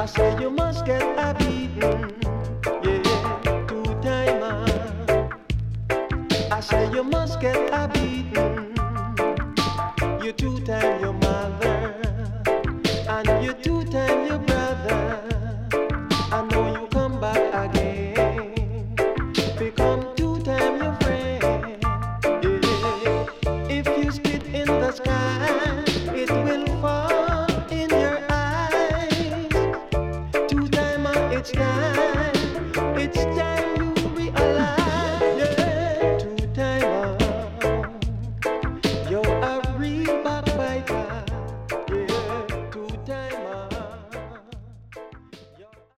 say you must get a beating, yeah, two-timer. I say you must get a beating. You two-time your mother, and you two-time your brother. I know you come back again, become two-time your friend. Yeah. If you spit in the sky, it will fall in your eyes. Two-timer, it's time.